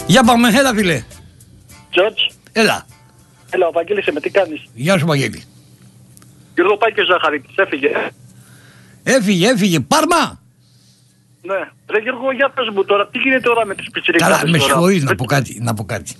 Για πάμε, έλα φίλε. Τζορτζ. Έλα. Έλα, ο Βαγγέλης με τι κάνεις? Γεια σου Βαγγέλη. Γιώργο, πάει και ο Ζαχαρίτης, έφυγε. Έφυγε. Πάρμα. Ναι. Ρε Γιώργο, για πες μου τώρα, τι γίνεται τώρα με τις πιτσιρικάδες? Καλά, με συγχωρείς να πω κάτι.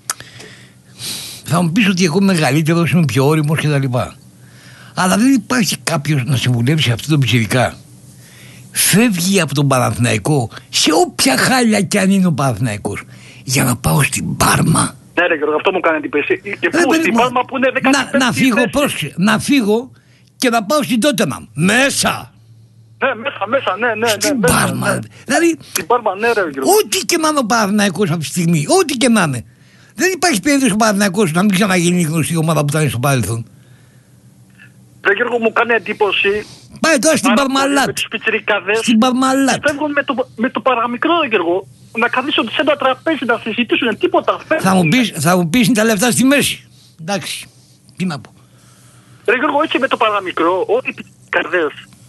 Θα μου πεις ότι εγώ είμαι μεγαλύτερος, είμαι πιο όριμος κτλ. Αλλά δεν υπάρχει κάποιος να συμβουλεύσει αυτό το πιτσιρικά. Φεύγει από τον Παναθηναϊκό, σε όποια χάλια κι αν είναι ο Παναθηναϊκός, για να πάω στην Πάρμα. Ναι ρε Γιώργο, αυτό μου κάνει εντύπωση. Και πού, στην Πάρμα που είναι 15η να φύγω, πρόσεχε, να φύγω και να πάω στην Τότεναμ. Μέσα. Ναι, μέσα, ναι. Στην Πάρμα. Δηλαδή, στην Πάρμα, ναι ρε Γιώργο. ό,τι και να είναι ο Παναθηναϊκός αυτή τη στιγμή, ό,τι και να είναι. Δεν υπάρχει περίπτωση ο Παναθηναϊκός να μην ξαναγίνει η γνωστή ομάδα που ήταν στο παρελθόν. Ρε Γιώργο, μου κάνει εντύπωση. Πάει τώρα στην Παρμαλάτ. Με τους πιτσιρικάδες. Στην Παρμαλάτ. Φεύγουν με το παραμικρό, ρε Γιώργο. Να καθίσουν σε ένα τραπέζι να συζητήσουν τίποτα. Θα μου πεις είναι τα λεφτά στη μέση. Εντάξει. Τι να πω. Ρε Γιώργο, έτσι με το παραμικρό, όλοι οι πιτσιρικάδες.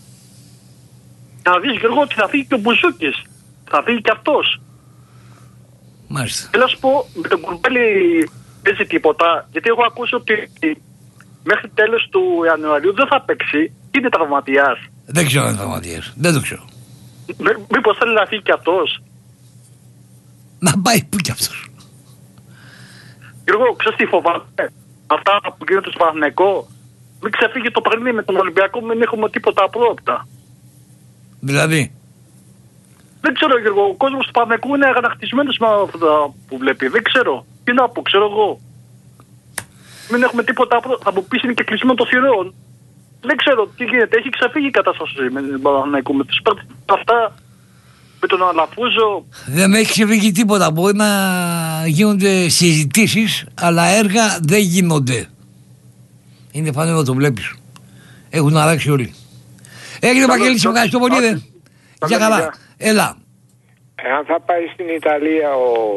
Να δεις Γιώργο ότι θα φύγει και ο Μπουζούκης. Θα φύγει και αυτός. Μάλιστα. Θέλω να σου πω, με τον Κουρμπέλη παίζει τίποτα. Γιατί έχω ακούσει ότι μέχρι τέλος του Ιανουαρίου δεν θα παίξει. Είναι τραυματίας. Δεν ξέρω αν είναι τραυματίας. Δεν το ξέρω. Μήπως θέλει να φύγει και αυτός? Να πάει πού κι αυτός? Γιώργο, ξέρεις τι φοβάμαι? Αυτά που γίνονται στο Παναθηναϊκό. Μην ξεφύγει το παιχνίδι με τον Ολυμπιακό, μην έχουμε τίποτα απρόοπτα. Δηλαδή. Δεν ξέρω Γιώργο, ο κόσμος του Παναθηναϊκού είναι αγανακτισμένος με αυτά που βλέπει. Δεν ξέρω. Τι να πω, ξέρω εγώ. Μην έχουμε τίποτα απρόοπτα. Θα μου πεις είναι και κλεισμένο το θηρόν. Δεν ξέρω τι γίνεται. Έχει ξεφύγει η κατάσταση με τον Παναθηναϊκό. Με τους αυτά. Με τον Αλαφούζο. Δεν έχει ξεφύγει τίποτα. Μπορεί να γίνονται συζητήσεις, αλλά έργα δεν γίνονται. Είναι φανερό, το βλέπεις. Έχουν αλλάξει όλοι. Έγινε Βαγγέλη, σε ευχαριστώ πολύ. Για καλά. Έλα. Εάν θα πάει στην Ιταλία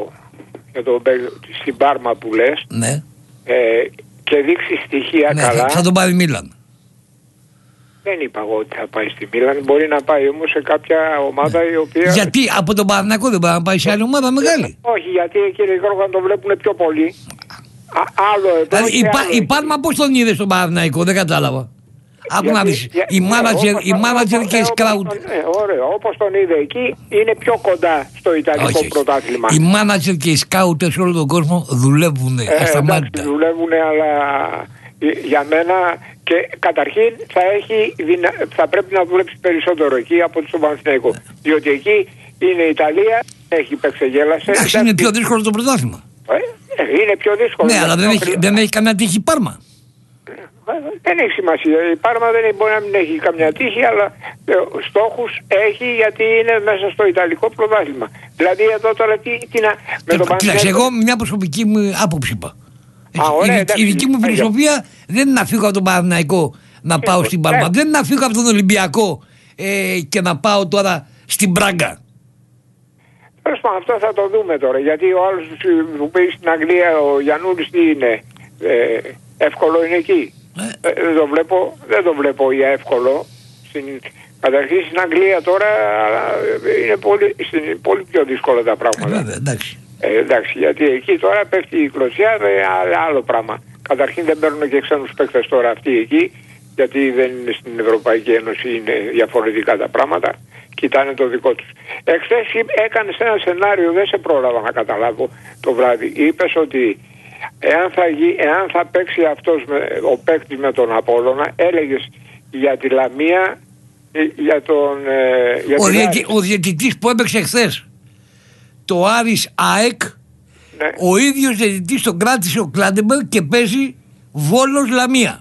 στην Πάρμα που λες, ναι. Και δείξει στοιχεία καλά. Θα τον πάρει Μίλαν. Δεν είπα εγώ ότι θα πάει στη Μίλαν. Μπορεί να πάει όμως σε κάποια ομάδα η οποία... Γιατί από τον Παναθηναϊκό δεν πάει να πάει σε άλλη ομάδα μεγάλη? Όχι, γιατί κύριε Γιώργο να το βλέπουν πιο πολύ. Άλλο εδώ. Δηλαδή η Πάρμα πώς τον είδε στον Παναθηναϊκό? Δεν κατάλαβα. Άκου να δεις. Η μάνατζερ και η σκράουτ. Ωραίο. Όπως τον είδε εκεί, είναι πιο κοντά στο Ιταλικό πρωτάθλημα. Οι μάνατζερ και οι σκάουτες σε όλο τον κόσμο δουλεύουν ασταμάτητα. Δουλεύουν, αλλά για μένα και καταρχήν θα πρέπει να δουλέψει περισσότερο εκεί από το Παναθηναϊκό. Διότι εκεί είναι η Ιταλία, έχει υπεξεγέλασε. Εντάξει, είναι πιο δύσκολο το πρωτάθλημα. Είναι πιο δύσκολο. Ναι, αλλά δεν έχει καμιά τύχη Πάρμα. Δεν έχει σημασία. Η Πάρμα δεν μπορεί να μην έχει καμιά τύχη, αλλά στόχους έχει γιατί είναι μέσα στο Ιταλικό πρωτάθλημα. Δηλαδή εδώ τώρα τι να... Κοίταξε, εγώ μια προσωπική μου άποψη είπα. Η δική μου φιλοσοφία δεν είναι να φύγω από τον Παναθηναϊκό να πάω στην Πάρμα. Δεν είναι να φύγω από τον Ολυμπιακό και να πάω τώρα στην Μπράγκα. Αυτό θα το δούμε τώρα. Γιατί ο άλλος που πήγε στην Αγγλία, ο Γιαννούλης, τι είναι... εύκολο είναι εκεί. Δεν το βλέπω για εύκολο. Καταρχήν στην Αγγλία τώρα είναι πολύ πιο δύσκολα τα πράγματα. Εντάξει, γιατί εκεί τώρα πέφτει η κλωτσιά, άλλο πράγμα. Καταρχήν δεν παίρνουν και ξένους παίκτες τώρα αυτοί εκεί, γιατί δεν είναι στην Ευρωπαϊκή Ένωση, είναι διαφορετικά τα πράγματα. Κοιτάνε το δικό τους. Εχθές έκανες ένα σενάριο, δεν σε πρόλαβα να καταλάβω το βράδυ. Είπες ότι εάν θα παίξει αυτός ο παίκτης με τον Απόλλωνα, έλεγες για τη Λαμία, για τον... Ο διαιτητής που έπαιξε χθες το Άρης ΑΕΚ, ναι. Ο ίδιος διαιτητής τον κράτησε ο Κλάντεμπερ και παίζει Βόλος Λαμία.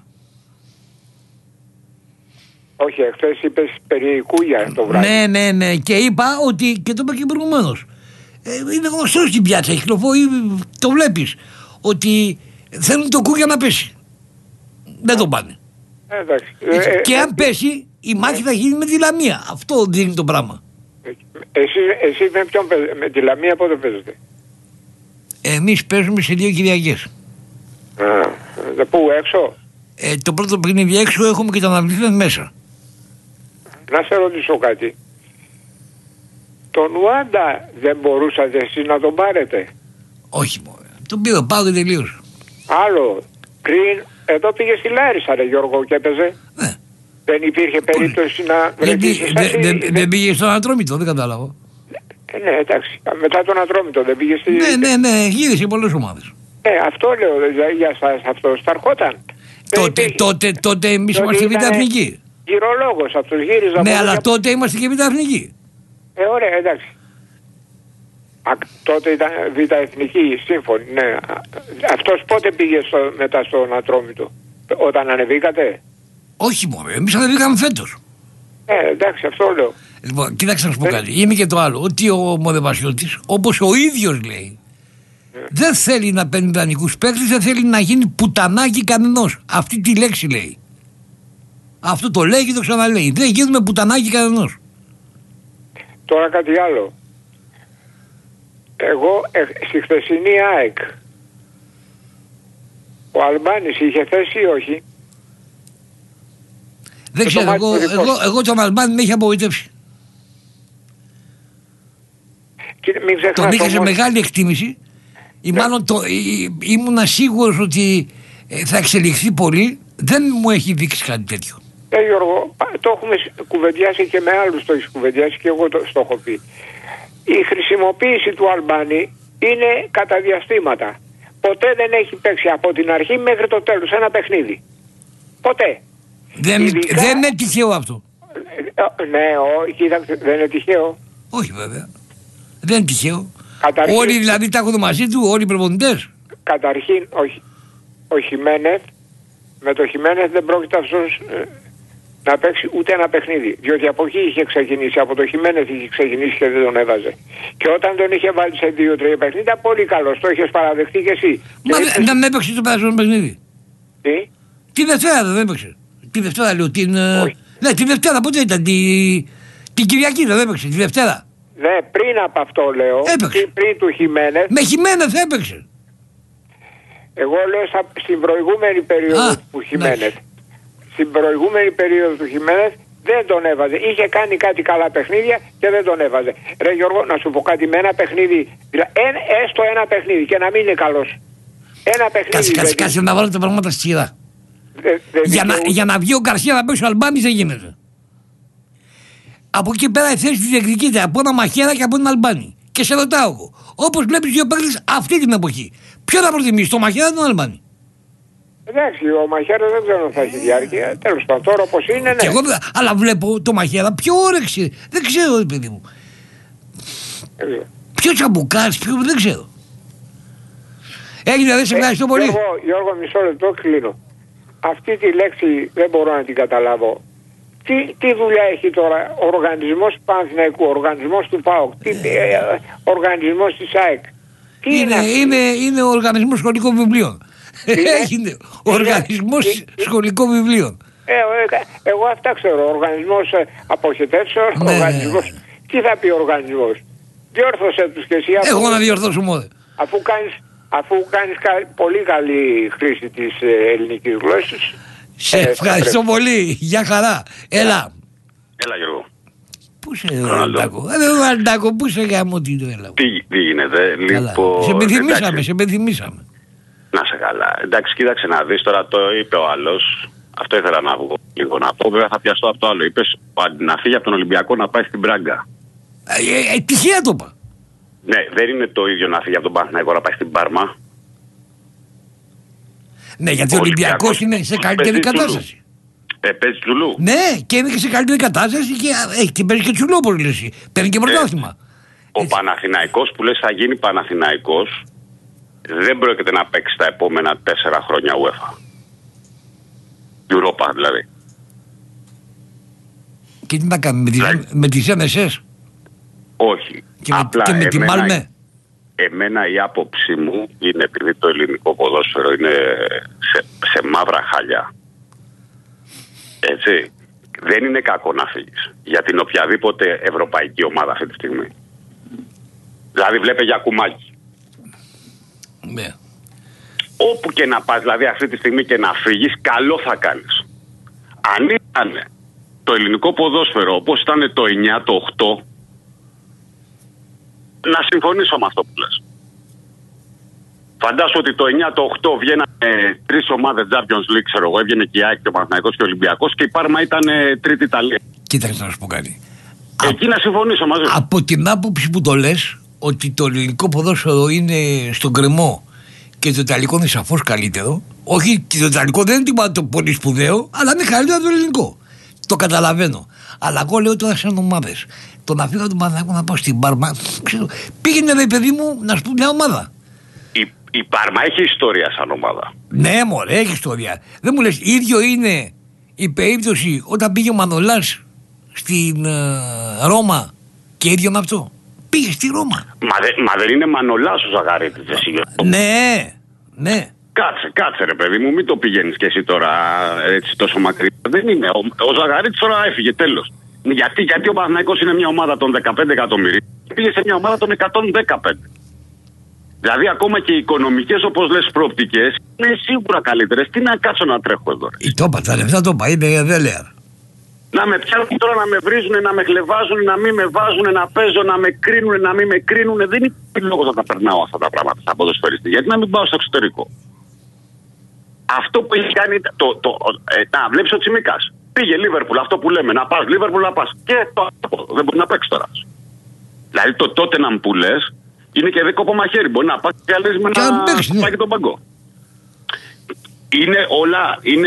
Όχι, χθες είπες περί Κούγια το βράδυ. Ναι, και είπα ότι, και το είπα και προηγουμένως, είναι γνωστό στην πιάτσα, το βλέπεις, ότι θέλουν το Κούγια να πέσει. Δεν το πάνε. Και αν πέσει, η μάχη θα γίνει με τη Λαμία. Αυτό δίνει το πράγμα. Εσύ με τη Λαμία πότε παίζετε? Εμείς παίζουμε σε 2 Κυριακές. Πού, έξω? Το πρώτο παιχνίδι έξω, έχουμε και τα αναβλήθεν μέσα. Να σε ρωτήσω κάτι. Τον Ουάντα δεν μπορούσατε εσείς να τον πάρετε? Όχι μόνο. Τον πήρε πάω και τελείωσε. Άλλο. Πριν, εδώ πήγε στη Λάρισα, ρε Γιώργο, και έπαιζε. Ναι. Δεν υπήρχε περίπτωση να βρεθεί. Δεν πήγε στον Ατρόμητο, δεν κατάλαβα. Ναι, εντάξει. Μετά τον Ατρόμητο δεν πήγε στη. Ναι, γύρισε πολλές ομάδες. Αυτό λέω, δηλαδή για σας αυτό σταρχόταν. Τότε εμείς είμαστε η Β' Εθνική. Γυρολόγος αυτός, γύριζα. Ναι, αλλά τότε είμαστε και Β' Εθνική. Ωραία, εντάξει. Τότε ήταν Β' Εθνική, σύμφωνοι, ναι. Αυτός πότε πήγε μετά στον Ατρόμητο, όταν ανεβήκατε? Όχι μόνο, εμείς ανεβήκαμε φέτος. Εντάξει, αυτό λέω. Λοιπόν, κοίταξε να σου πω κάτι. Είναι και το άλλο. Ότι ο Μοδεβασιώτης, όπως ο ίδιος λέει, δεν θέλει να παίρνει δανεικούς παίκτες, δεν θέλει να γίνει πουτανάκι κανενός. Αυτή τη λέξη λέει. Αυτό το λέει και το ξαναλέει. Δεν γίνουμε πουτανάκι κανενός. Τώρα κάτι άλλο. Εγώ στη χθεσινή ΑΕΚ, ο Αλμπάνης είχε θέση ή όχι? Δεν ξέρω, εγώ τον Αλμπάνη με έχει απογοητεύσει. Τον είχα σε μεγάλη εκτίμηση. Μάλλον ήμουνα σίγουρος ότι θα εξελιχθεί πολύ. Δεν μου έχει δείξει κάτι τέτοιο. Γιώργο, το έχουμε κουβεντιάσει και με άλλους, το έχεις κουβεντιάσει και εγώ το έχω πει. Η χρησιμοποίηση του Αλμπάνη είναι κατά διαστήματα. Ποτέ δεν έχει παίξει από την αρχή μέχρι το τέλος ένα παιχνίδι. Ποτέ. Δεν είναι τυχαίο αυτό. Ναι, κοίταξε, δεν είναι τυχαίο. Όχι βέβαια. Δεν είναι τυχαίο. Όλοι δηλαδή τα έχουν μαζί του, όλοι οι προπονητές. Καταρχήν, ο Χιμένεθ, με το Χιμένεθ δεν πρόκειται αυτός να παίξει ούτε ένα παιχνίδι. Διότι από εκεί είχε ξεκινήσει, από το Χιμένεθ είχε ξεκινήσει και δεν τον έβαζε. Και όταν τον είχε βάλει σε 2-3 παιχνίδια, πολύ καλός, το είχες παραδεχτεί και εσύ. Μα δεν έπαιξε το περασμένο παιχνίδι. Τι? Τη Δευτέρα δεν έπαιξε. Τη Δευτέρα λέω, ναι, τη Δευτέρα πότε ήταν, την Κυριακή δεν έπαιξε, τη Δευτέρα. Ναι, πριν από αυτό λέω, πριν του Χιμένεθ. Με Χιμένεθ έπαιξε. Εγώ λέω στην προηγούμενη περίοδο του Χιμένεθ. Στην προηγούμενη περίοδο του Χιμένεθ δεν τον έβαζε. Είχε κάνει κάτι καλά παιχνίδια και δεν τον έβαζε. Ρε Γιώργο, να σου πω κάτι, με ένα παιχνίδι, έστω ένα παιχνίδι και να μην είναι καλός. Ένα παιχνίδι. Κάτσε να βάλω τα πράγματα στη σειρά. Για να βγει ο Γκαρσία να παίξει ο Αλμπάνης δεν γίνεται. Από εκεί πέρα η θέση τη διεκδικείται από ένα Μαχαίρα και από έναν Αλμπάνη. Και σε ρωτάω εγώ, όπως βλέπεις δύο παίκτες αυτή την εποχή, ποιο θα προτιμήσει, το Μαχαίρα ή τον Αλμπάνη? Εντάξει, ο Μαχαίρας δεν ξέρω αν θα έχει διάρκεια. Τέλος πάντων, τώρα όπως είναι, ναι. Αλλά βλέπω το Μαχαίρα πιο όρεξη. Δεν ξέρω, παιδί μου. Ποιο τσαμπουκάρι, δεν ξέρω. Έγινε, δεν σε ευχαριστώ πολύ. Γιώργο, μισό λεπτό, κλείνω. Αυτή τη λέξη δεν μπορώ να την καταλάβω. Τι δουλειά έχει τώρα ο οργανισμός του Παναθηναϊκού, ο οργανισμός του ΠΑΟΚ, οργανισμός της ΑΕΚ? Είναι ο οργανισμός σχολικών βιβλίων. Έγινε ο οργανισμός σχολικών βιβλίων. Εγώ αυτά ξέρω. Οργανισμός αποχετεύσεων, οργανισμός. Τι θα πει ο οργανισμός? Διόρθωσε τους και εσύ. Εγώ να διορθώσω μόνο. Αφού κάνεις πολύ καλή χρήση της ελληνικής γλώσσας. Σε ευχαριστώ πολύ. Γεια χαρά. Έλα. Έλα Γιώργο. Πού είσαι Ροναλντάκο, πού είσαι γάμο τι το έλα. Τι γίνεται, λοιπόν. Σε πενθυμίσαμε. Να σε καλά. Εντάξει, κοίταξε να δεις τώρα, το είπε ο άλλος. Αυτό ήθελα να βγω λίγο να πω. Βέβαια θα πιαστώ από το άλλο. Είπες να φύγει από τον Ολυμπιακό να πάει στην Μπράγκα. Τυχαία το είπα. Ναι, δεν είναι το ίδιο να φύγει από τον Παναθηναϊκό να πάει στην Πάρμα. Ναι, γιατί ο Ολυμπιακός είναι σε καλύτερη κατάσταση. Παίζει Τσουλού. Ναι, και είναι και σε καλύτερη κατάσταση και παίζει και Τσουλού, όπως λες. Παίρνει και πρωτάθλημα. Ο Παναθηναϊκός που λες θα γίνει Παναθηναϊκός δεν πρόκειται να παίξει τα επόμενα 4 χρόνια UEFA. Europa δηλαδή. Και τι να κάνει με τις MSS? Όχι. Και με τη Μάλμε. Εμένα η άποψή μου είναι, επειδή το ελληνικό ποδόσφαιρο είναι σε μαύρα χάλια, έτσι, δεν είναι κακό να φύγεις για την οποιαδήποτε ευρωπαϊκή ομάδα αυτή τη στιγμή. Δηλαδή βλέπε για κουμάκι. Ναι. Όπου και να πας, δηλαδή αυτή τη στιγμή και να φύγεις, καλό θα κάνεις. Αν ήταν το ελληνικό ποδόσφαιρο όπως ήταν το 9, το 8, να συμφωνήσω με αυτό που λες. Φαντάσου ότι το 9, το 8 βγαίνανε 3 ομάδες Champions League, ξέρω εγώ. Έβγαινε και η ΑΕΚ και ο Παναθηναϊκός και ο Ολυμπιακός και η Πάρμα ήταν τρίτη Ιταλία. Κοίταξε να σου πω κάτι. Εκεί να συμφωνήσω μαζί σου. Από την άποψη που το λες, ότι το ελληνικό ποδόσφαιρο είναι στον κρεμό και το ιταλικό είναι σαφώς καλύτερο. Όχι, το ιταλικό δεν είναι τίποτα πολύ σπουδαίο, αλλά είναι καλύτερο από το ελληνικό. Το καταλαβαίνω. Αλλά εγώ λέω τώρα σαν ομάδες. Το να φύγω τον Παναθηναϊκό να πάω στην Πάρμα, πήγαινε ρε παιδί μου να σου πω μια ομάδα. Η Πάρμα έχει ιστορία σαν ομάδα. Ναι, μωρέ, έχει ιστορία. Δεν μου λες, ίδιο είναι η περίπτωση όταν πήγε ο Μανολάς στην Ρώμα και ίδιο με αυτό. Πήγε στη Ρώμα. Μα δεν είναι Μανολάς ο Ζαγαρίτης, εσύ. Ναι. Κάτσε ρε παιδί μου, μην το πηγαίνεις και εσύ τώρα έτσι τόσο μακριά. Δεν είναι. Ο Ζαγαρίτης τώρα έφυγε, τέλος. Γιατί ο Παναθηναϊκός είναι μια ομάδα των 15 εκατομμυρίων. Πήγε σε μια ομάδα των 115. Δηλαδή ακόμα και οι οικονομικές, όπως λες, προοπτικές είναι σίγουρα καλύτερες. Τι να κάτσω να τρέχω εδώ. Το είπα, τα λεφτά το είπα, είναι δέλεα. Να με πιάνουν τώρα, να με βρίζουν, να με χλεβάζουν, να μην με βάζουν, να παίζω, να με κρίνουν, να μην με κρίνουν. Δεν υπάρχει λόγος να τα περνάω αυτά τα πράγματα σαν ποδοσφαιριστή. Γιατί να μην πάω στο εξωτερικό. Αυτό που έχει κάνει. Να βλέπεις ο Τσιμίκας. Πήγε Λίβερπουλ, αυτό που λέμε. Να πας Λίβερπουλ, να πας. Και δεν μπορεί να παίξει τώρα. Δηλαδή το τότε να μου που λες είναι και δίκοπο μαχαίρι. Μπορεί να πάει και άλλες με να πάει και τον παγκό. Είναι όλα.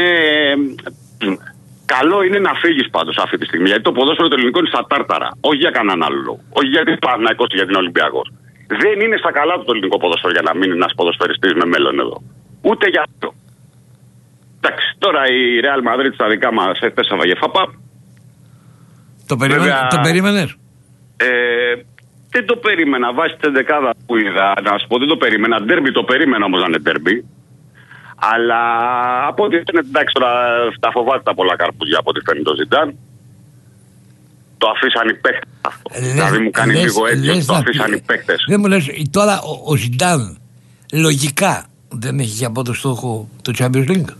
Καλό είναι να φύγεις πάντως αυτή τη στιγμή. Γιατί το ποδόσφαιρο το ελληνικό είναι στα τάρταρα. Όχι για κανέναν άλλο λόγο. Όχι γιατί είναι Παναθηναϊκός και γιατί είναι Ολυμπιακός. Δεν είναι στα καλά του το ελληνικό ποδόσφαιρο για να μείνει ένας ποδοσφαιριστής με μέλλον εδώ. Ούτε για αυτό. Εντάξει, τώρα η Real Madrid στα δικά μας έφτασε γεφάπα. Το περίμενες? Δεν το περίμενα. Βάσει την δεκάδα που είδα, να σου πω, δεν το περίμενα. Ντέρμπι το περίμενα όμως να είναι ντέρμπι. Αλλά από ό,τι φαίνεται, εντάξει, τώρα τα φοβάται τα πολλά καρπούζια από ό,τι φαίνεται το Ζιντάν. Το αφήσαν οι παίκτες αυτό. Δηλαδή μου κάνει λίγο έτσι, το αφήσαν οι παίκτες. Δεν μου λες, τώρα ο Ζιντάν λογικά δεν έχει για πρώτο στόχο το Champions League.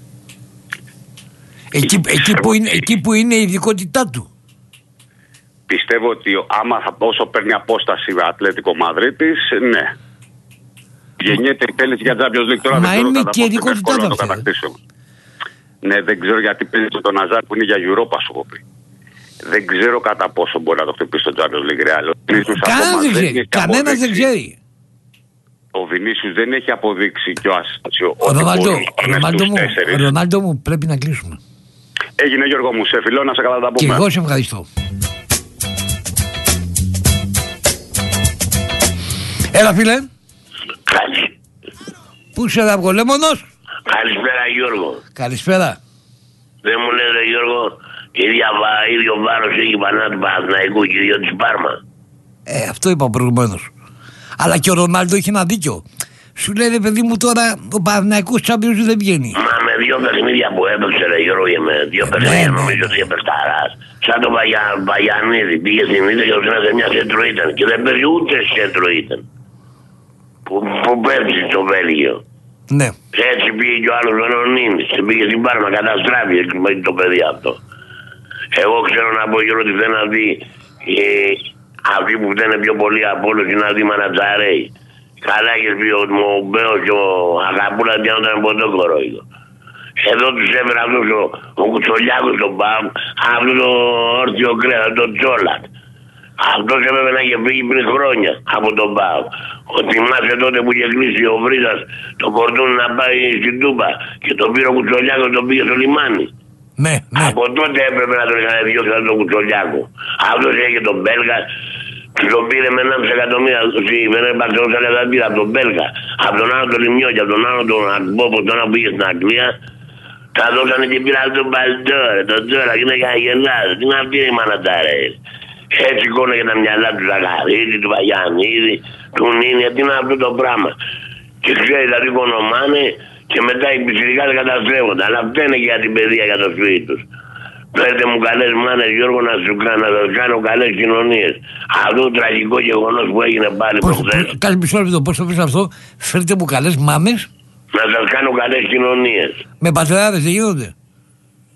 Εκεί που είναι η ειδικότητά του. Πιστεύω ότι όσο παίρνει απόσταση ο Ατλέτικο Μαδρίτης, ναι. Γεννιέται η θέληση για Champions League τώρα. Μα είναι και η ειδικότητά του. Ναι, δεν ξέρω γιατί παίζει τον Ναζάρ που είναι για Europa, σου έχω πει. Δεν ξέρω κατά πόσο μπορεί να το χτυπήσει το Champions League Real. Κανένας δεν ξέρει. Ο Βινίσιους δεν έχει αποδείξει και ο Ασάνσιο. Ο Ρονάλντο μου, πρέπει να κλείσουμε. Έγινε, Γιώργο μου, σε φιλώ, να σε καλά τα πούμε. Και εγώ σε ευχαριστώ. Έλα φίλε. Καλή. Πού είσαι ρε Αυγολέμονος? Καλησπέρα Γιώργο. Καλησπέρα. Δεν μου λες ρε Γιώργο, ίδιο βάρος έχει πανά του Παναθηναϊκού και ίδιο της Πάρμα. Αυτό είπα προηγουμένως. Αλλά και ο Ρονάλντο είχε ένα δίκιο. Σου λέει ρε παιδί μου τώρα ο Παναθηναϊκός Champions δεν βγαίνει. Μα με 2 παιχνίδια που έπαιξε ρε Γιώργο και με 2 παιχνίδια νομίζω ότι έπαιξε ταράς. Σαν τον Παγιανίδη πήγε στην Ήττα και σε μια σέντρο ήταν και δεν παίζει ούτε σέντρο ήταν. Που πέφτει στο Βέλγιο. Ναι. Έτσι πήγε και ο άλλος ο Νονίνης και πήγε στην Πάρμα, καταστράφει το παιδί αυτό. Εγώ ξέρω να πω Γιώργο ότι δεν να δει αυτοί που φταίνε πιο πολύ από όλους είναι να δει Μανατζαρέι. Καλά έχεις πει ο Μπέος και ο Αγαπούλα πιάνονταν από τον κορόιδο. Εδώ τους έφερε αυτός ο Κουτσολιάκος τον Παμ, αυτό το όρθιο κρέα, τον Τσόλατ. Αυτός έπρεπε να είχε φύγει πριν χρόνια από τον ΠΑΟ. Ο θυμάσαι τότε που είχε κλείσει ο Βρύδας το πορτούν να πάει στην Τούπα και τον πήρε ο Κουτσολιάκος τον πήγε στο λιμάνι. Ναι. Από τότε έπρεπε να τον είχαν διώξει τον Κουτσολιάκο. Αυτός είχε τον Μπέλγα, τον πήρε με 1,5 εκατομμύρια δεν έπαξε όσα λεφτά πήρε από τον Μπέλγα. Από τον άλλο τον Λιμιώκη, από τον άλλο τον Ακμπόπο, τον άλλο που πήγε στην Αγγλία. Τα δώσανε και πήραν τον Παλτόρε, τον Τζόρα και είναι για γελάδες. Τι είναι αυτή η μανατάρε. Έτσι κόνεγε τα μυαλά του Ζαχαρίδη, του Παγιανίδη, του Νίνη, τι είναι αυτό το πράγμα. Και ξέρει δηλαδή κονομάνε και μετά οι πιτσιρικάδες καταστρέφονται. Αλλά φταίνε και για την παιδεία για το σπίτι τους. Πέρτε μου καλές μάνες Γιώργο να σου κάνω καλές κοινωνίες. Αυτό το τραγικό γεγονός που έγινε πάλι προχθές. Κάτσε μισό λεπτό, πώς το πεις αυτό? Φέρτε μου καλές μάμες. Να σας κάνω καλές κοινωνίες. Με πατεράδες δεν γίνονται?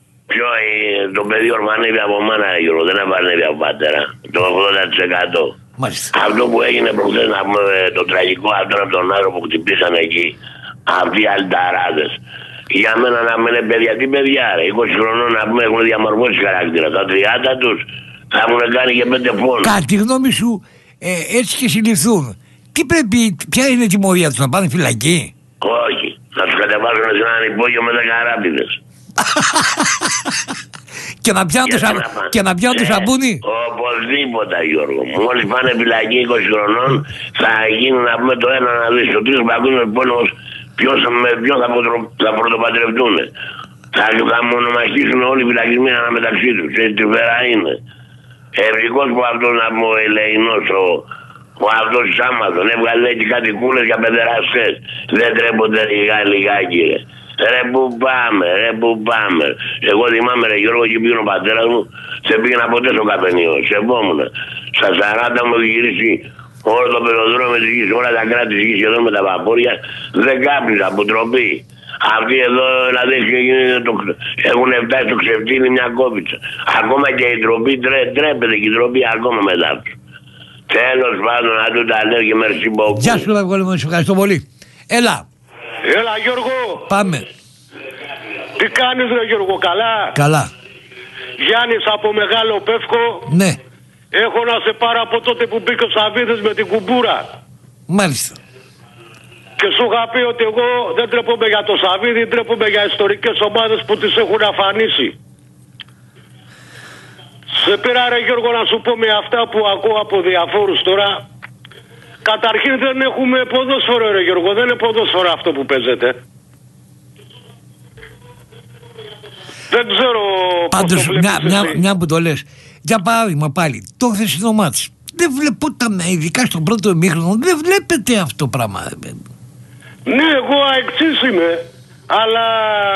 Το παιδί ορμανεύει από μάνα Γιώργο, δεν απανεύει από πατέρα. Το Μάλιστα. Αυτό που έγινε προχθές, να πούμε, το τραγικό αυτόν από τον άνθρωπο που χτυπήσαν εκεί, αυτοί οι αλταράδες. Για μένα να μην είναι παιδιά, τι παιδιά ρε, 20 χρονών να πούμε έχουν διαμορφώσει χαρακτήρα. Τα 30 τους θα έχουν κάνει και 5 φόνους. Κατά τη γνώμη σου, έτσι και συλληφθούν, τι πρέπει, ποια είναι η τιμωρία τους, να πάνε φυλακή? Όχι, να τους κατεβάσουν σε έναν υπόγειο με 10 αράπηδες. Και να πιάνουν το σαμπούνι. Οπωσδήποτε, Γιώργο. Μόλις πάνε φυλακή 20 χρονών, θα γίνει να πούμε το ένα να δεις. Ο τρίτος παγκόσμιος πόλεμος, με ποιον θα πρωτοπαντρευτούν. Θα μονομαχήσουν όλοι οι φυλακισμένοι αναμεταξύ τους. Έτσι τη βέρα είναι. Ευτυχώς που αυτός να πούμε ο Ελεηνός, ο αυτός της Άμαζον, έβγαλε έτσι κάτι κούλες για παιδεραστές. Δεν τρέπονται λιγάκι ρε. Ρε που πάμε. Εγώ θυμάμαι ρε Γιώργο, εκεί πήγαινε ο πατέρας μου, σε πήγαινα ποτέ στο καφενείο, σεβόμουν. Στα 40 μου έχει γυρίσει όλο το πεζοδρόμιο της γης, όλα τα κράτη της γης εδώ με τα βαπόρια, δεν κάπνιζα από τροπή. Αυτοί εδώ δηλαδή έχουν φτάσει στο ξεφτύλι μια κόπιτσα. Ακόμα και η τροπή τρέπεται και η τροπή ακόμα μετά τους. Τέλος πάντων, να του τα λέω και merci beaucoup. Γεια σου Βαγγόλη μου, ευχαριστώ πολύ. Έλα Γιώργο. Πάμε. Τι κάνεις ρε Γιώργο, καλά? Καλά. Γιάννης από Μεγάλο Πεύκο. Ναι. Έχω να σε πάρω από τότε που μπήκε ο Σαββίδης με την κουμπούρα. Μάλιστα. Και σου είχα πει ότι εγώ δεν τρέπομαι για το Σαββίδη, τρέπομαι για ιστορικές ομάδες που τις έχουν αφανίσει. Σε πήρα ρε Γιώργο να σου πω με αυτά που ακούω από διαφόρους τώρα. Καταρχήν δεν έχουμε ποδόσφαιρο ρε Γιώργο, δεν είναι ποδόσφαιρο αυτό που παίζεται. Δεν ξέρω. Πάντως μια που το λες, για παράδειγμα πάλι, το χθεσινό μάτς, δεν βλέπω ειδικά στον πρώτο ημίχρονο, δεν βλέπετε αυτό το πράγμα. Ναι, εγώ αεξής είμαι, αλλά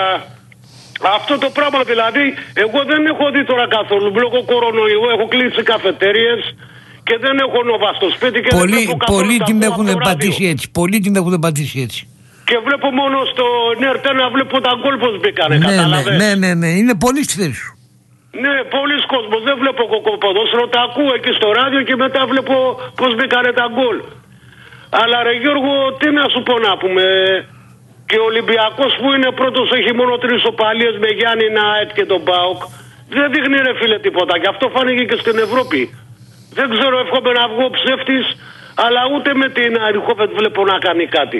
αυτό το πράγμα δηλαδή, εγώ δεν έχω δει τώρα καθόλου. Λόγω κορονοϊού έχω κλείσει καφετέριες και δεν έχω νοβά στο σπίτι και πολλοί την έχουν πατήσει έτσι. Πολλοί την έχουν πατήσει έτσι. Και βλέπω μόνο στο ΝΕΡΤ να βλέπω τα γκολ πως μπήκανε, κατάλαβες. Ναι, είναι πολύ στη θέση σου. Ναι, πολλοί κόσμος, δεν βλέπω ποδόσφαιρο, τα ακούω εκεί στο ράδιο και μετά βλέπω πως μπήκανε τα γκολ. Αλλά ρε Γιώργο, τι να σου πω να πούμε, και ο Ολυμπιακός που είναι πρώτος έχει μόνο 3 οπαλίες με Γιάννη, ΝΑΕΤ και τον ΠΑΟΚ. Δεν δείχνει ρε φίλε τίποτα και αυτό φάνηκε και στην Ευρώπη. Δεν ξέρω, εύχομαι να βγω ψεύτης, αλλά ούτε με την Αριχόβετ βλέπω να κάνει κάτι.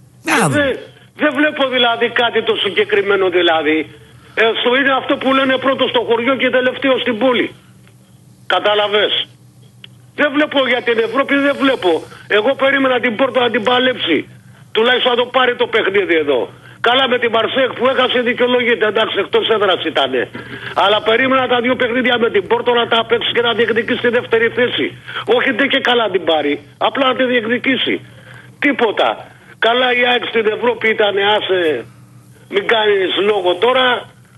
Δεν βλέπω δηλαδή κάτι το συγκεκριμένο δηλαδή. Είναι αυτό που λένε πρώτο στο χωριό και τελευταίο στην πόλη. Κατάλαβες. Δεν βλέπω για την Ευρώπη, δεν βλέπω. Εγώ περίμενα την Πόρτο να την παλέψει. Τουλάχιστον να το πάρει το παιχνίδι εδώ. Καλά με την Μαρσέκ που έχασε δικαιολογείται, εντάξει, εκτός έδρας ήτανε. Αλλά περίμενα τα 2 παιχνίδια με την Πόρτο να τα παίξει και να διεκδικήσει τη δεύτερη θέση. Όχι δεν και καλά την πάρει, απλά να τη διεκδικήσει. Τίποτα. Καλά η ΑΕΚ στην Ευρώπη ήταν, άσε, μην κάνεις λόγο τώρα.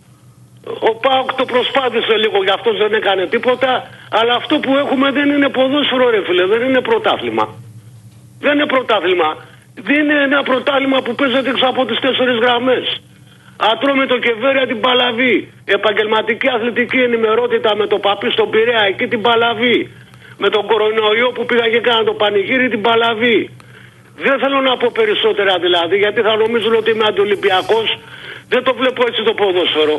Ο ΠΑΟΚ το προσπάθησε λίγο, γι' αυτό δεν έκανε τίποτα. Αλλά αυτό που έχουμε δεν είναι ποδόσφαιρο ρε φίλε, δεν είναι πρωτάθλημα. Δεν είναι πρωτάθλημα. Δεν είναι ένα πρωτάθλημα που παίζεται έξω από τις 4 γραμμές. Ατρόμητο και Βέρεια την Παλαβή. Επαγγελματική αθλητική ενημερότητα με το Παπί στον Πειραιά, εκεί την Παλαβή. Με τον κορονοϊό που πήγα και κάνα το πανηγύρι την Παλαβή. Δεν θέλω να πω περισσότερα δηλαδή, γιατί θα νομίζουν ότι είμαι αντιολυμπιακός. Δεν το βλέπω έτσι το ποδόσφαιρο.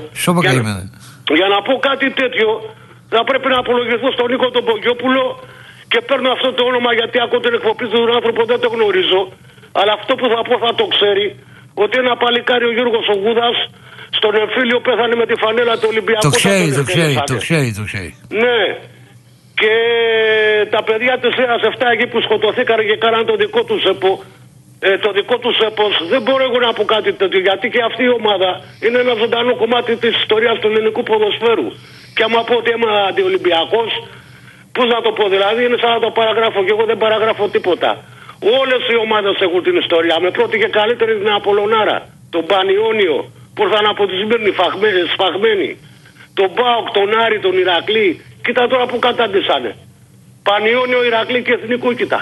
Για να πω κάτι τέτοιο, θα πρέπει να απολογηθώ στον Νίκο τον Πογιόπουλο και παίρνω αυτό το όνομα γιατί ακούω την εκπομπή του άνθρωπο, δεν το γνωρίζω. Αλλά αυτό που θα πω θα το ξέρει, ότι ένα παλικάρι ο Γιώργος ο Γούδας στον εμφύλιο πέθανε με τη φανέλα του Ολυμπιακού. Το ξέρει. Ναι. Και τα παιδιά της ΕΑΣ 7 εκεί που σκοτωθήκαν και κάναν το δικό τους το δικό τους έπος, δεν μπορώ εγώ να πω κάτι τέτοιο, γιατί και αυτή η ομάδα είναι ένα ζωντανό κομμάτι της ιστορίας του ελληνικού ποδοσφαίρου. Και άμα πω ότι είμαι αντιολυμπιακός, πώς να το πω, δηλαδή είναι σαν να το παραγράφω και εγώ δεν παραγράφω τίποτα. Όλες οι ομάδες έχουν την ιστορία. Με πρώτη και καλύτερη την Απολωνάρα, τον Πανιόνιο που ήρθαν από τη Σμύρνη σφαγμένοι, τον ΠΑΟΚ, τον Άρη, τον Ηρακλή. Κοίτα τώρα που κατάντησανε. Πανιόνιο, Ηρακλή και Εθνικό, κοίτα.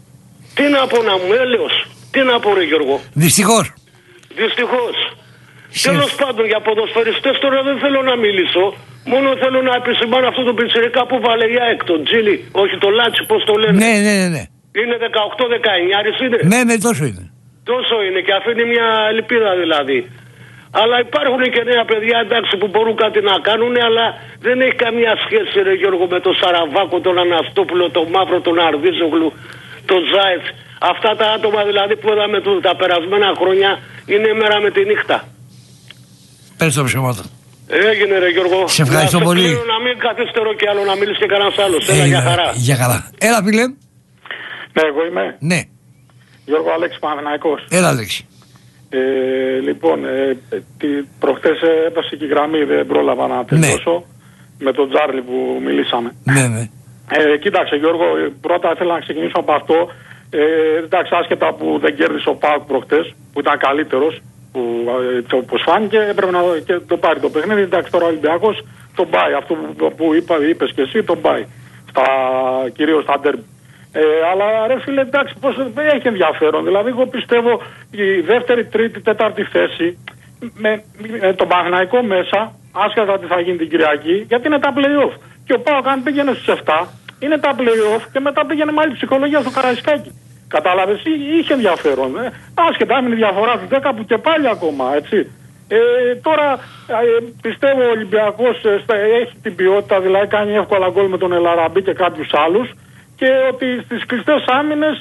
Τι να πω να μου, έλεος. Τι να πω ρε Γιώργο. Δυστυχώς. Τέλος πάντων, για ποδοσφαιριστές τώρα δεν θέλω να μιλήσω. Μόνο θέλω να επισημάνω αυτό το πιτσιρικά που βάλε η ΑΕΚ, τον Τζίλι. Όχι το Λάτσι, πώς το λένε. Ναι. Είναι 18-19, είναι. Ναι, τόσο είναι. Τόσο είναι και αφήνει μια ελπίδα δηλαδή. Αλλά υπάρχουν και νέα παιδιά, εντάξει, που μπορούν κάτι να κάνουν, αλλά δεν έχει καμία σχέση, ρε Γιώργο, με τον Σαραβάκο, τον Αναστόπουλο, τον Μαύρο, τον Αρδίζογλου, τον Ζάετς. Αυτά τα άτομα δηλαδή που είδαμε τα περασμένα χρόνια είναι μέρα με τη νύχτα. Πες το ψέματα. Έγινε, ρε Γιώργο. Σε ευχαριστώ πολύ. Να μην καθυστερώ κι άλλο, να μιλήσει και κανένας άλλος. Έλα, για χαρά. Για χαρά. Έλα, φίλε. Ναι, εγώ είμαι. Ναι. Γιώργο Αλέξη Παναθηναϊκός. Έλα, Αλέξη. Λοιπόν, προχτές έπασε και η γραμμή, δεν πρόλαβα να τελειώσω με τον Τζάρλι που μιλήσαμε. Ναι. Κοίταξε Γιώργο, πρώτα ήθελα να ξεκινήσω από αυτό. Εντάξει, άσχετα που δεν κέρδισε ο ΠΑΟΚ προχτές, που ήταν καλύτερος, όπως φάνηκε, έπρεπε να το πάρει το παιχνίδι. Εντάξει, τώρα ο Ολυμπιακός τον πάει. Αυτό που είπες και εσύ τον πάει. Κυρίως στα ντέρμπι. Αλλά ρε φίλε, εντάξει, πώς έχει ενδιαφέρον. Δηλαδή, εγώ πιστεύω η δεύτερη, τρίτη, τέταρτη θέση με τον Παναθηναϊκό μέσα, άσχετα τι θα γίνει την Κυριακή, γιατί είναι τα play-off. Και ο ΠΑΟΚ αν πήγαινε στους 7, είναι τα play-off και μετά πήγαινε με άλλη ψυχολογία στο Καραϊσκάκι. Κατάλαβες, είχε ενδιαφέρον. Άσχετα, έμεινε διαφορά του 10 που και πάλι ακόμα, έτσι. Τώρα πιστεύω ο Ολυμπιακός έχει την ποιότητα, δηλαδή κάνει εύκολα γκολ με τον Ελαραμπή και κάποιους άλλους. Και ότι στις κλειστές άμυνες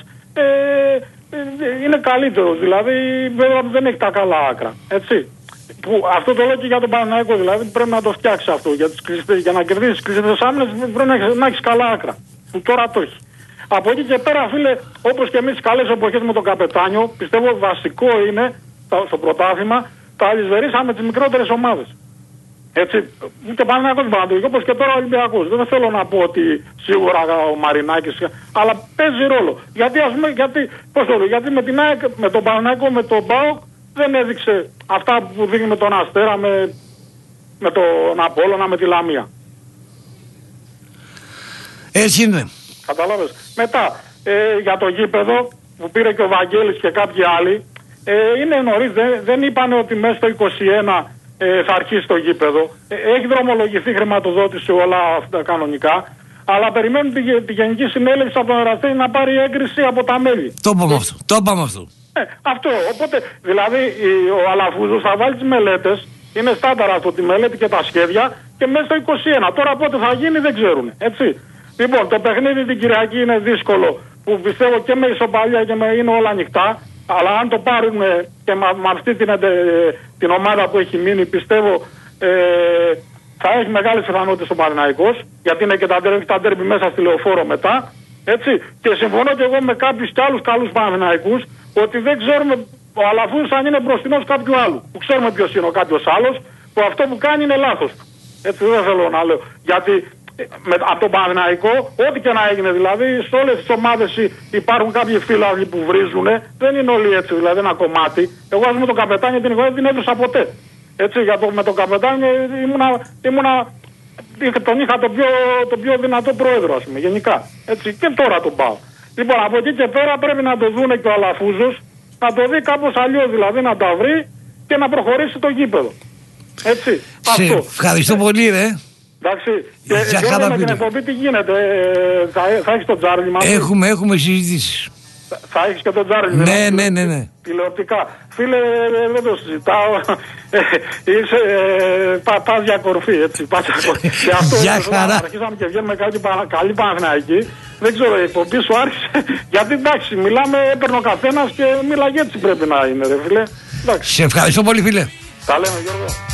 είναι καλύτερος, δηλαδή βέβαια δεν έχει τα καλά άκρα, έτσι. Που, αυτό το λέω και για τον Παναθηναϊκό, δηλαδή πρέπει να το φτιάξει αυτό, για να κερδίσεις τις κλειστές άμυνες πρέπει να έχεις καλά άκρα, που τώρα το έχει. Από εκεί και πέρα φίλε, όπως και εμείς τις καλές εποχές με τον Καπετάνιο, πιστεύω βασικό είναι στο πρωτάθλημα, τα αλυσβερίσαμε τις μικρότερες ομάδες. Έτσι, και Παναθηναϊκός Παναθηναϊκός, όπως και τώρα ο Ολυμπιακός. Δεν θέλω να πω ότι σίγουρα ο Μαρινάκης, αλλά παίζει ρόλο. Γιατί ας πούμε, γιατί με την ΑΕΚ, με τον Παναθηναϊκό, με τον ΠΑΟΚ δεν έδειξε αυτά που δείχνει με τον Αστέρα, με τον Απόλλωνα, με τη Λαμία. Έτσι είναι. Καταλάβες. Μετά, για το γήπεδο που πήρε και ο Βαγγέλης και κάποιοι άλλοι, είναι νωρίς, δεν είπανε ότι μέσα στο 21 θα αρχίσει το γήπεδο. Έχει δρομολογηθεί χρηματοδότηση όλα αυτά κανονικά. Αλλά περιμένουν τη Γενική Συνέλευση από τον Εραστέχνη να πάρει έγκριση από τα μέλη. Το είπαμε αυτό. Αυτό. Οπότε, δηλαδή, ο Αλαφούζος θα βάλει τις μελέτες. Είναι στάνταρα αυτό, τη μελέτη και τα σχέδια. Και μέσα στο 21. Τώρα πότε θα γίνει δεν ξέρουν. Έτσι. Λοιπόν, το παιχνίδι την Κυριακή είναι δύσκολο. Που πιστεύω και με ισοπαλία και είναι όλα ανοιχτά. Αλλά αν το πάρουν και με αυτή την ομάδα που έχει μείνει, πιστεύω θα έχει μεγάλες πιθανότητες ο Παναθηναϊκός, γιατί είναι και τα ντέρμπι μέσα στη Λεωφόρο μετά. Έτσι. Και συμφωνώ και εγώ με κάποιους κι άλλους καλούς Παναθηναϊκούς ότι δεν ξέρουμε ο Αλαφούζος αν είναι μπροστινός κάποιου άλλου. Που ξέρουμε ποιος είναι ο κάποιος άλλος, που αυτό που κάνει είναι λάθος. Έτσι δεν θέλω να λέω. Γιατί από τον Παναθηναϊκό, ό,τι και να έγινε δηλαδή, σε όλες τις ομάδες υπάρχουν κάποιοι φίλοι που βρίζουν. Δεν είναι όλοι έτσι, δηλαδή ένα κομμάτι. Εγώ ας πούμε τον Καπετάνιο την εικόνα δεν την έδωσα ποτέ. Έτσι, με τον Καπετάνιο τον είχα τον πιο δυνατό πρόεδρο, ας πούμε, γενικά. Έτσι, και τώρα τον πάω. Λοιπόν, από εκεί και πέρα πρέπει να το δούνε και ο Αλαφούζος, να το δει κάπως αλλιώς, δηλαδή να τα βρει και να προχωρήσει το γήπεδο. Έτσι. Αυτό. Ευχαριστώ πολύ, ρε. Εντάξει, και με την εκπομπή τι γίνεται, θα έχεις τον Τζάρλι μαζί. Έχουμε συζητήσεις. Θα έχεις και τον Τζάρλι. Ναι. Τηλεοπτικά. Φίλε, δεν το συζητάω. Πας για κορφή, έτσι. Και αυτό αρχίσαμε και βγαίνουμε καλή Παναθηναϊκή. Δεν ξέρω, η εκπομπή σου άρχισε. Γιατί εντάξει, μιλάμε, έπαιρνε ο καθένας και μίλαγε έτσι πρέπει να είναι, ρε φίλε. Σε ευχαριστώ πολύ, φίλε. Τα λέμε, Γιώργο.